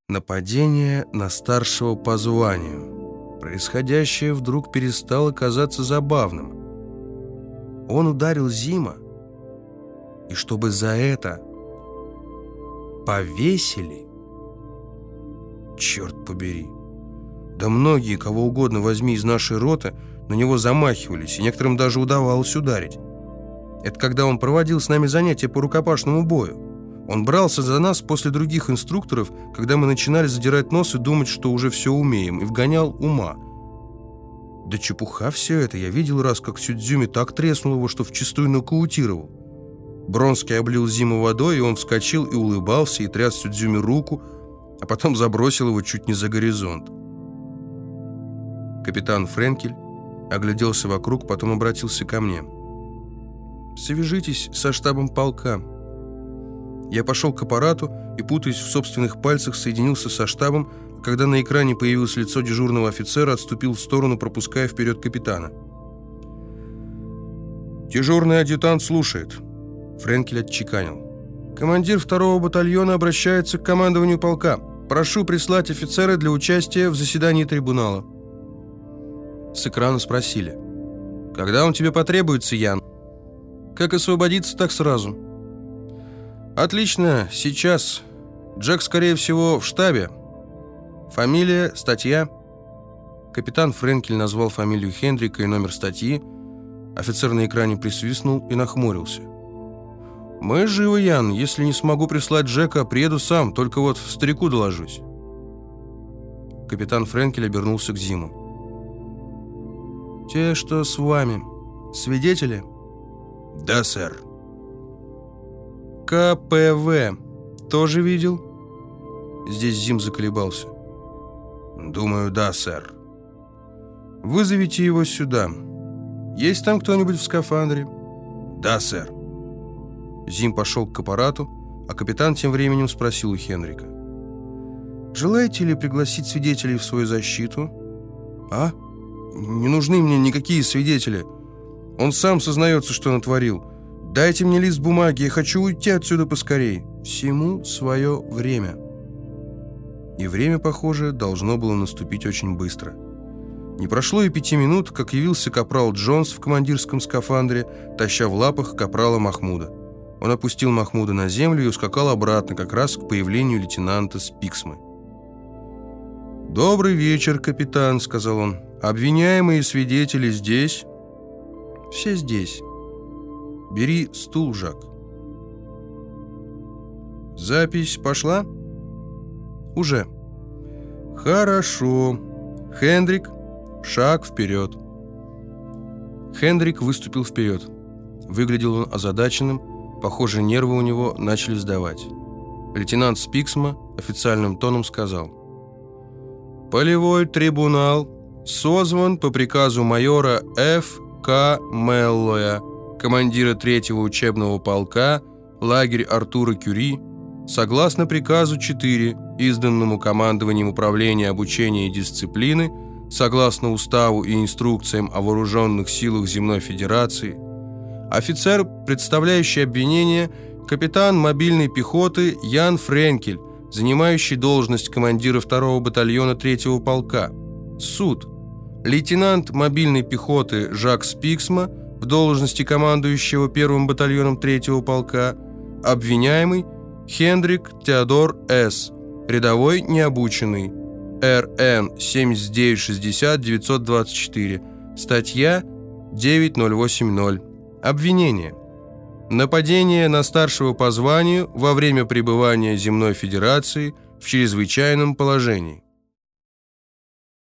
Нападение на старшего по званию. Происходящее вдруг перестало казаться забавным. Он ударил Зима, и чтобы за это повесили? Черт побери! Да многие, кого угодно возьми из нашей роты, на него замахивались, и некоторым даже удавалось ударить. Это когда он проводил с нами занятия по рукопашному бою. Он брался за нас после других инструкторов, когда мы начинали задирать нос и думать, что уже все умеем, и вгонял ума. Да чепуха все это. Я видел раз, как Сюдзюми так треснул его, что вчистую нокаутировал. Бронский облил Зиму водой, и он вскочил и улыбался, и тряс Сюдзюми руку, а потом забросил его чуть не за горизонт. Капитан Френкель огляделся вокруг, потом обратился ко мне. «Свяжитесь со штабом полка». Я пошел к аппарату и, путаясь в собственных пальцах, соединился со штабом, а когда на экране появилось лицо дежурного офицера, отступил в сторону, пропуская вперед капитана. «Дежурный адъютант слушает», — Френкель отчеканил. «Командир 2-го батальона обращается к командованию полка. Прошу прислать офицера для участия в заседании трибунала». С экрана спросили. «Когда он тебе потребуется, Ян?» «Как освободиться, так сразу». «Отлично, сейчас. Джек, скорее всего, в штабе. Фамилия, статья». Капитан Френкель назвал фамилию Хендрика и номер статьи. Офицер на экране присвистнул и нахмурился. «Мы живы, Ян. Если не смогу прислать Джека, приеду сам, только вот старику доложусь». Капитан Френкель обернулся к Зиму. «Те, что с вами, свидетели?» «Да, сэр». «КПВ тоже видел?» Здесь Зим заколебался. «Думаю, да, сэр». «Вызовите его сюда. Есть там кто-нибудь в скафандре?» «Да, сэр». Зим пошел к аппарату, а капитан тем временем спросил у Хендрика. «Желаете ли пригласить свидетелей в свою защиту?» «А? Не нужны мне никакие свидетели. Он сам сознается, что натворил. Дайте мне лист бумаги, я хочу уйти отсюда поскорей. Всему свое время». И время, похоже, должно было наступить очень быстро. Не прошло и 5 минут, как явился капрал Джонс в командирском скафандре, таща в лапах капрала Махмуда. Он опустил Махмуда на землю и ускакал обратно, как раз к появлению лейтенанта Спиксмы. «Добрый вечер, капитан», — сказал он. «Обвиняемые свидетели здесь?» «Все здесь. Бери стул, Жак». «Запись пошла?» «Уже». «Хорошо. Хендрик, шаг вперед». Хендрик выступил вперед. Выглядел он озадаченным, похоже, нервы у него начали сдавать. Лейтенант Спиксма официальным тоном сказал: «Полевой трибунал созван по приказу майора Ф.К. Меллоя, командира 3-го учебного полка, лагерь Артура Кюри, согласно приказу 4, изданному командованием Управления обучения и дисциплины, согласно уставу и инструкциям о вооруженных силах Земной Федерации, офицер, представляющий обвинение, капитан мобильной пехоты Ян Френкель, занимающий должность командира 2-го батальона 3-го полка. Суд. Лейтенант мобильной пехоты Жак Спиксма в должности командующего 1-м батальоном 3-го полка. Обвиняемый Хендрик Теодор С., рядовой необученный, РН 7960-924, статья 9080. Обвинение. Нападение на старшего по званию во время пребывания Земной Федерации в чрезвычайном положении.